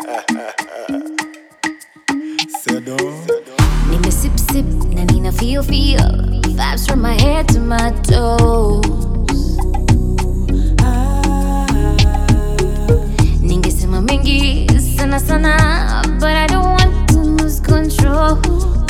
Nime sip na nina feel vibes from my head to my toes. Ningesema mengi sana, but I don't want to lose control.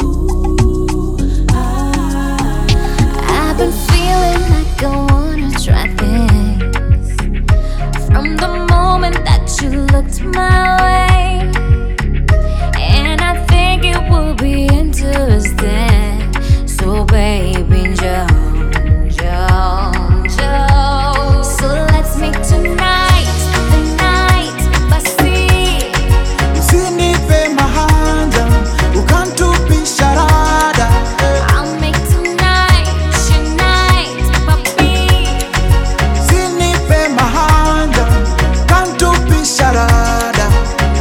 I've been feeling like I wanna try things from the moment that you looked my way, and I think it will be interesting. So baby, so let's meet tonight, the night, basi. Usinipe mahanja, ukantupi sharada. I'll make tonight, papi. Usinipe mahanja, ukantupi sharada.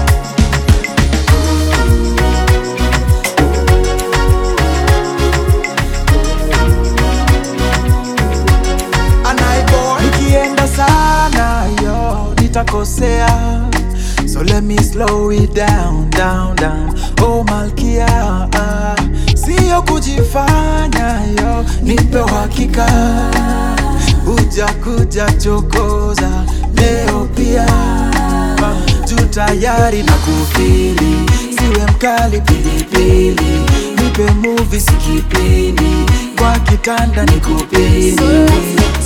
Nikienda sana yo, nitakosea. So let me slow it down. Oh malkia, siyo kujifanya yo, nipe uhakika. Kuja chokoza leo pia, juu tayari na kufili. Siwe mkali pilipili, nipe movie sikipindi, kwa kitanda nikupini. So let's